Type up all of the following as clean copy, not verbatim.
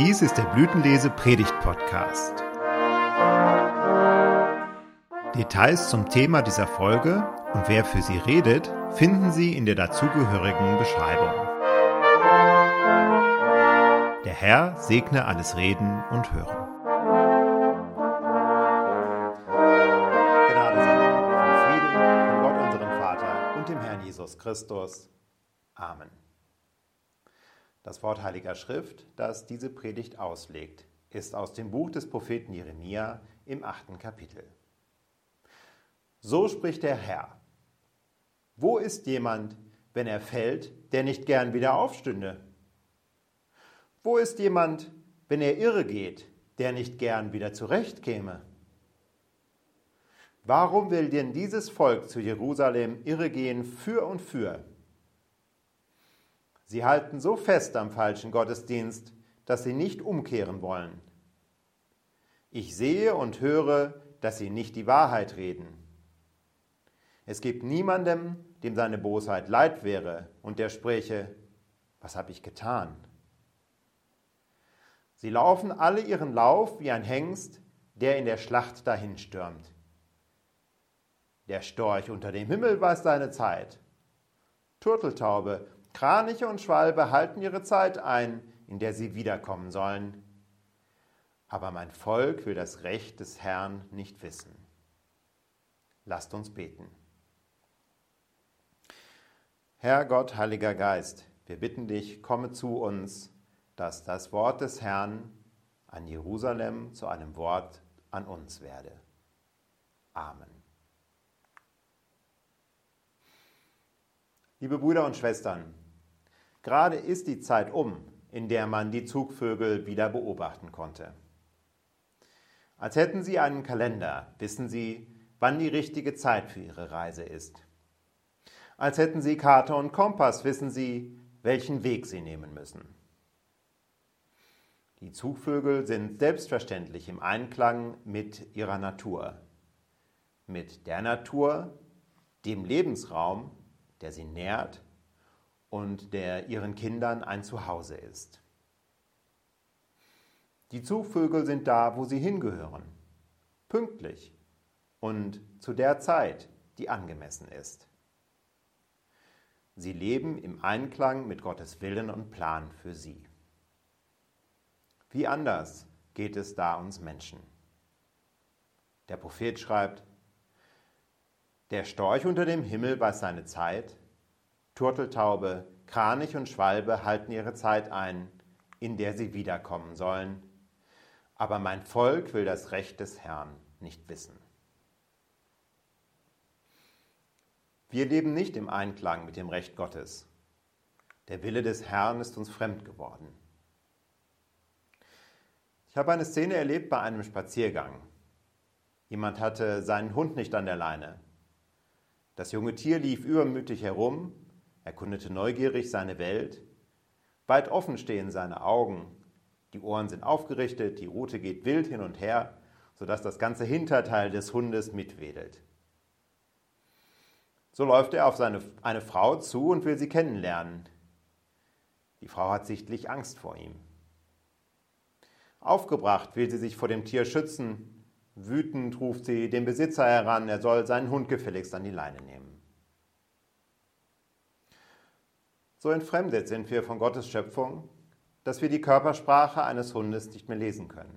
Dies ist der Blütenlese-Predigt-Podcast. Details zum Thema dieser Folge und wer für sie redet, finden Sie in der dazugehörigen Beschreibung. Der Herr segne alles Reden und Hören. Gnade sei mit euch und Friede von Gott, unserem Vater und dem Herrn Jesus Christus. Amen. Das Wort Heiliger Schrift, das diese Predigt auslegt, ist aus dem Buch des Propheten Jeremia im 8. Kapitel. So spricht der Herr: Wo ist jemand, wenn er fällt, der nicht gern wieder aufstünde? Wo ist jemand, wenn er irre geht, der nicht gern wieder zurechtkäme? Warum will denn dieses Volk zu Jerusalem irregehen für und für? Sie halten so fest am falschen Gottesdienst, dass sie nicht umkehren wollen. Ich sehe und höre, dass sie nicht die Wahrheit reden. Es gibt niemandem, dem seine Bosheit leid wäre und der spräche: Was habe ich getan? Sie laufen alle ihren Lauf wie ein Hengst, der in der Schlacht dahinstürmt. Der Storch unter dem Himmel weiß seine Zeit. Turteltaube, Kraniche und Schwalbe halten ihre Zeit ein, in der sie wiederkommen sollen. Aber mein Volk will das Recht des Herrn nicht wissen. Lasst uns beten. Herr Gott, Heiliger Geist, wir bitten dich, komme zu uns, dass das Wort des Herrn an Jerusalem zu einem Wort an uns werde. Amen. Liebe Brüder und Schwestern, gerade ist die Zeit in der man die Zugvögel wieder beobachten konnte. Als hätten sie einen Kalender, wissen sie, wann die richtige Zeit für ihre Reise ist. Als hätten sie Karte und Kompass, wissen sie, welchen Weg sie nehmen müssen. Die Zugvögel sind selbstverständlich im Einklang mit ihrer Natur. Mit der Natur, dem Lebensraum, der sie nährt und der ihren Kindern ein Zuhause ist. Die Zugvögel sind da, wo sie hingehören, pünktlich und zu der Zeit, die angemessen ist. Sie leben im Einklang mit Gottes Willen und Plan für sie. Wie anders geht es da uns Menschen? Der Prophet schreibt: Der Storch unter dem Himmel weiß seine Zeit, Turteltaube, Kranich und Schwalbe halten ihre Zeit ein, in der sie wiederkommen sollen. Aber mein Volk will das Recht des Herrn nicht wissen. Wir leben nicht im Einklang mit dem Recht Gottes. Der Wille des Herrn ist uns fremd geworden. Ich habe eine Szene erlebt bei einem Spaziergang. Jemand hatte seinen Hund nicht an der Leine. Das junge Tier lief übermütig herum, erkundete neugierig seine Welt. Weit offen stehen seine Augen, die Ohren sind aufgerichtet, die Rute geht wild hin und her, sodass das ganze Hinterteil des Hundes mitwedelt. So läuft er auf eine Frau zu und will sie kennenlernen. Die Frau hat sichtlich Angst vor ihm. Aufgebracht will sie sich vor dem Tier schützen. Wütend ruft sie den Besitzer heran, er soll seinen Hund gefälligst an die Leine nehmen. So entfremdet sind wir von Gottes Schöpfung, dass wir die Körpersprache eines Hundes nicht mehr lesen können.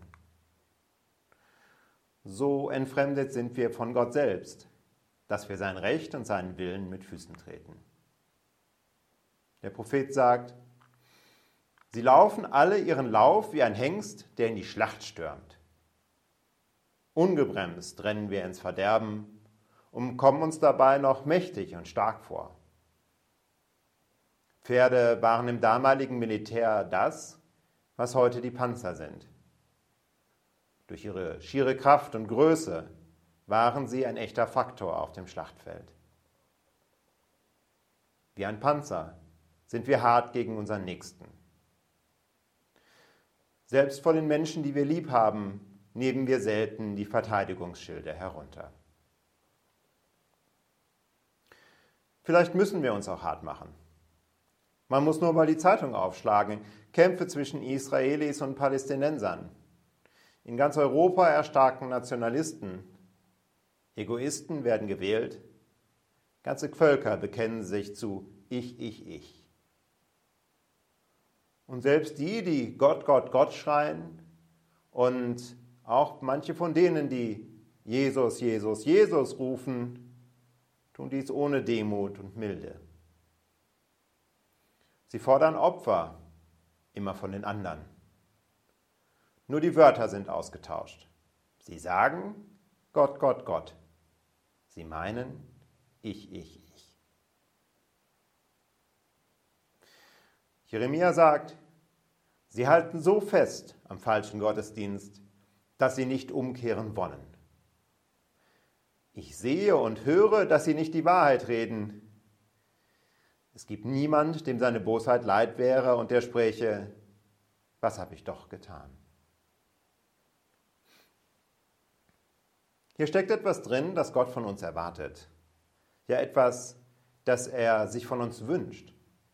So entfremdet sind wir von Gott selbst, dass wir sein Recht und seinen Willen mit Füßen treten. Der Prophet sagt: Sie laufen alle ihren Lauf wie ein Hengst, der in die Schlacht stürmt. Ungebremst rennen wir ins Verderben und kommen uns dabei noch mächtig und stark vor. Pferde waren im damaligen Militär das, was heute die Panzer sind. Durch ihre schiere Kraft und Größe waren sie ein echter Faktor auf dem Schlachtfeld. Wie ein Panzer sind wir hart gegen unseren Nächsten. Selbst vor den Menschen, die wir lieb haben, nehmen wir selten die Verteidigungsschilde herunter. Vielleicht müssen wir uns auch hart machen. Man muss nur mal die Zeitung aufschlagen. Kämpfe zwischen Israelis und Palästinensern. In ganz Europa erstarken Nationalisten. Egoisten werden gewählt. Ganze Völker bekennen sich zu Ich. Und selbst die Gott, Gott, Gott schreien und auch manche von denen, die Jesus, Jesus, Jesus rufen, tun dies ohne Demut und Milde. Sie fordern Opfer, immer von den anderen. Nur die Wörter sind ausgetauscht. Sie sagen Gott, Gott, Gott. Sie meinen Ich. Jeremia sagt, sie halten so fest am falschen Gottesdienst, dass sie nicht umkehren wollen. Ich sehe und höre, dass sie nicht die Wahrheit reden. Es gibt niemand, dem seine Bosheit leid wäre und der spräche, was habe ich doch getan? Hier steckt etwas drin, das Gott von uns erwartet. Ja, etwas, das er sich von uns wünscht.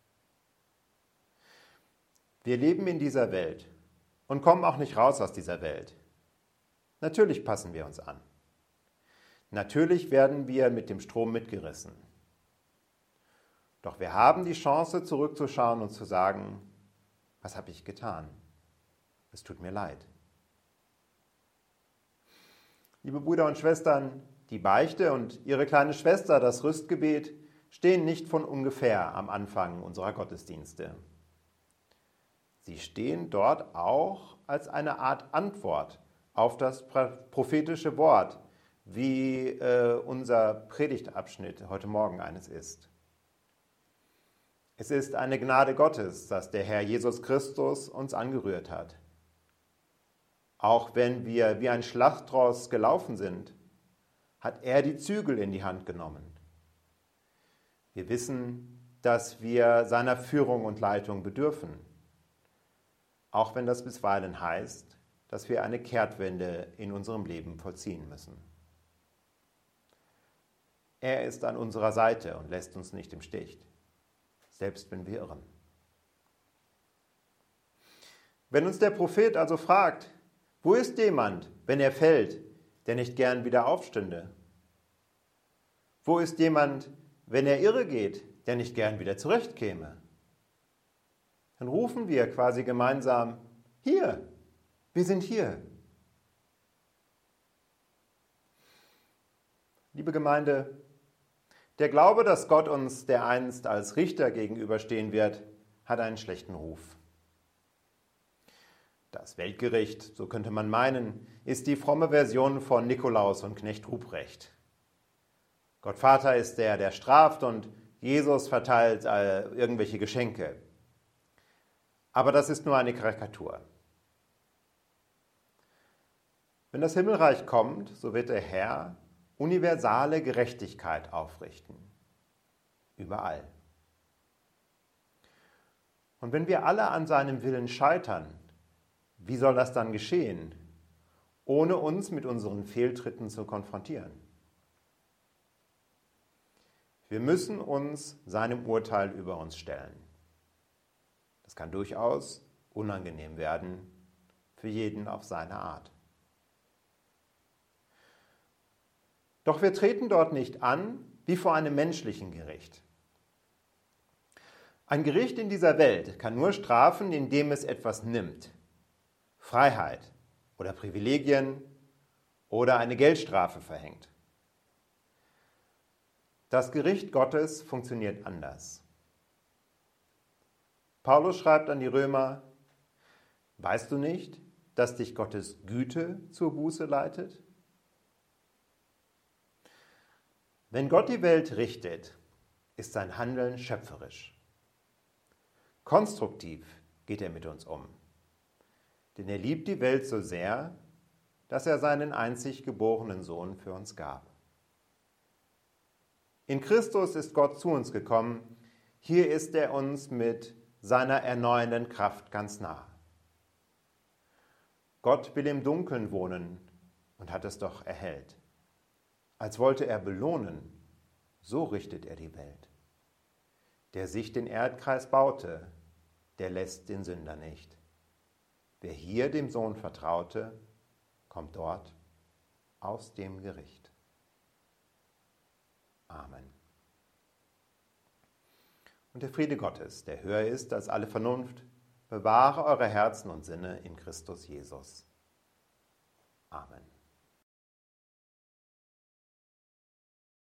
Wir leben in dieser Welt und kommen auch nicht raus aus dieser Welt. Natürlich passen wir uns an. Natürlich werden wir mit dem Strom mitgerissen. Doch wir haben die Chance, zurückzuschauen und zu sagen, was habe ich getan? Es tut mir leid. Liebe Brüder und Schwestern, die Beichte und ihre kleine Schwester, das Rüstgebet, stehen nicht von ungefähr am Anfang unserer Gottesdienste. Sie stehen dort auch als eine Art Antwort auf das prophetische Wort, wie unser Predigtabschnitt heute Morgen eines ist. Es ist eine Gnade Gottes, dass der Herr Jesus Christus uns angerührt hat. Auch wenn wir wie ein Schlachtross gelaufen sind, hat er die Zügel in die Hand genommen. Wir wissen, dass wir seiner Führung und Leitung bedürfen, auch wenn das bisweilen heißt, dass wir eine Kehrtwende in unserem Leben vollziehen müssen. Er ist an unserer Seite und lässt uns nicht im Stich, selbst wenn wir irren. Wenn uns der Prophet also fragt, wo ist jemand, wenn er fällt, der nicht gern wieder aufstünde? Wo ist jemand, wenn er irre geht, der nicht gern wieder zurechtkäme? Dann rufen wir quasi gemeinsam, hier, wir sind hier. Liebe Gemeinde, der Glaube, dass Gott uns dereinst als Richter gegenüberstehen wird, hat einen schlechten Ruf. Das Weltgericht, so könnte man meinen, ist die fromme Version von Nikolaus und Knecht Ruprecht. Gott Vater ist der, der straft und Jesus verteilt irgendwelche Geschenke. Aber das ist nur eine Karikatur. Wenn das Himmelreich kommt, so wird der Herr universale Gerechtigkeit aufrichten. Überall. Und wenn wir alle an seinem Willen scheitern, wie soll das dann geschehen, ohne uns mit unseren Fehltritten zu konfrontieren? Wir müssen uns seinem Urteil über uns stellen. Das kann durchaus unangenehm werden, für jeden auf seine Art. Doch wir treten dort nicht an wie vor einem menschlichen Gericht. Ein Gericht in dieser Welt kann nur strafen, indem es etwas nimmt. Freiheit oder Privilegien oder eine Geldstrafe verhängt. Das Gericht Gottes funktioniert anders. Paulus schreibt an die Römer, weißt du nicht, dass dich Gottes Güte zur Buße leitet? Wenn Gott die Welt richtet, ist sein Handeln schöpferisch. Konstruktiv geht er mit uns um. Denn er liebt die Welt so sehr, dass er seinen einzig geborenen Sohn für uns gab. In Christus ist Gott zu uns gekommen. Hier ist er uns mit seiner erneuernden Kraft ganz nah. Gott will im Dunkeln wohnen und hat es doch erhellt. Als wollte er belohnen, so richtet er die Welt. Der sich den Erdkreis baute, der lässt den Sünder nicht. Wer hier dem Sohn vertraute, kommt dort aus dem Gericht. Amen. Und der Friede Gottes, der höher ist als alle Vernunft, bewahre eure Herzen und Sinne in Christus Jesus. Amen.